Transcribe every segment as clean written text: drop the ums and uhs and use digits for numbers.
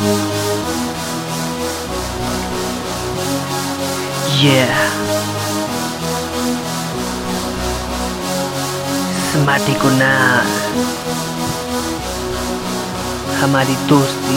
Smarty Kunal, हमारी दोस्ती।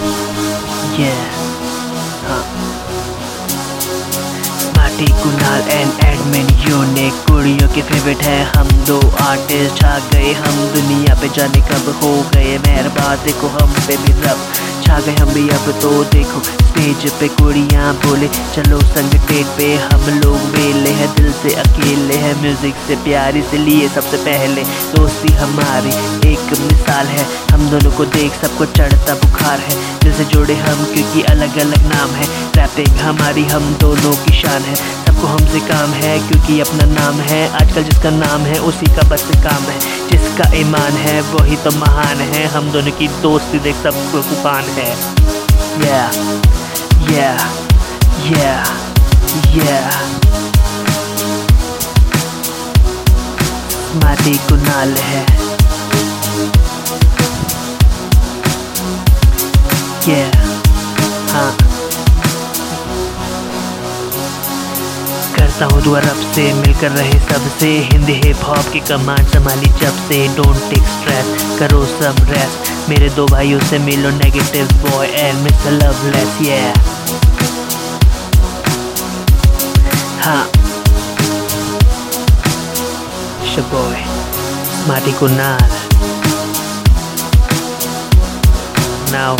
Smarty Kunal and admin unique, कुड़ियों के फेवरेट है हम दो आर्टिस्ट। छा गए हम दुनिया पे, जाने कब हो गए मेहरबान, देखो हम पे भी रब छा गए हम भी। अब तो देखो स्टेज पे कुड़ियाँ बोले चलो संग डेट पे, हम लोग मेले हैं दिल से अकेले हैं, म्यूजिक से प्यार इसलिए सबसे पहले दोस्ती हमारी एक मिसाल है। हम दोनों को देख सबको चढ़ता बुखार है, दिल से जुड़े हम क्योंकि अलग अलग नाम है। रैपिंग हमारी हम दोनों की शान है, सबको हमसे काम है क्योंकि अपना नाम है। आजकल जिसका नाम है उसी का बस काम है, जिसका ईमान है वही तो महान है। हम दोनों की दोस्ती देख सबको कुफान है। स्मार्टी कुणाल है। हाँ, करता हूँ दुआ रब से, मिलकर रहे सबसे, हिंदी हिप हॉप की कमांड संभाली जब से। डोंट टेक स्ट्रेस, करो सब रेस्ट, मेरे दो भाइयों से मिलो negative boy and mister Loveless. हाँ, बॉय स्मार्टी कुणाल नाउ।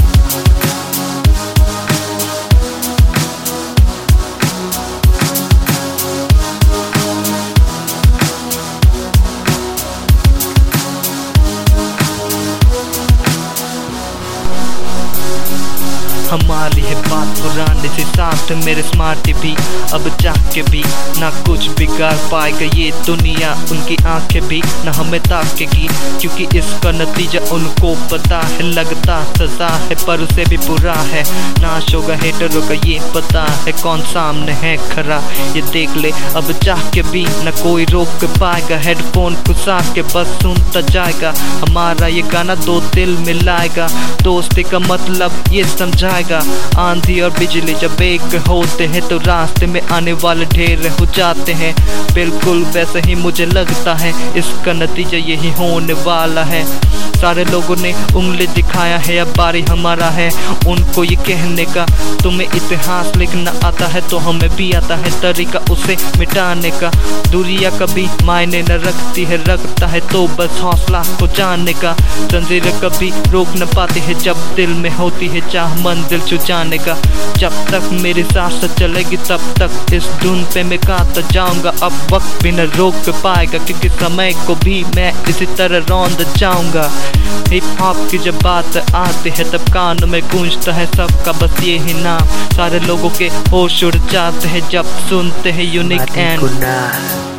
हमारी है बात पुराने से साथ मेरे स्मार्टी भी, अब चाह के भी ना कुछ बिगाड़ पाएगा ये दुनिया। उनकी आंखें भी ना हमें ताकेगी क्योंकि इसका नतीजा उनको पता है। लगता सजा है पर उसे भी बुरा है, नाश होगा हेटरों का ये पता है। कौन सामने है खरा ये देख ले, अब चाह के भी ना कोई रोक पाएगा। हेडफोन घुसा के बस सुनता जाएगा, हमारा ये गाना दो दिल मिलाएगा। दोस्ती का मतलब ये समझाएगा, आंधी और बिजली जब एक होते हैं तो रास्ते में आने वाले ढेर हो जाते हैं। बिल्कुल वैसे ही मुझे लगता है इसका नतीजा यही होने वाला है। सारे लोगों ने उंगली दिखाया है, अब बारी हमारा है उनको ये कहने का। तुम्हें इतिहास लिखना आता है तो हमें भी आता है तरीका उसे मिटाने का। दूरियां कभी मायने न रखती है, रखता है तो बस हौसला को जाने का। जंजीरें कभी रोक न पाती है जब दिल में होती है चाह मंजिल छू जाने का। जब तक मेरी सांस चलेगी तब तक इस धुन पे मैं गाता जाऊंगा। अब वक्त भी न रोक पाएगा क्योंकि समय को भी मैं इसी तरह रौंद जाऊंगा। हिप हॉप की जब बात आती है तब कानों में गूंजता है सबका बस यही नाम। सारे लोगों के होश उड़ जाते हैं जब सुनते हैं यूनिक एंड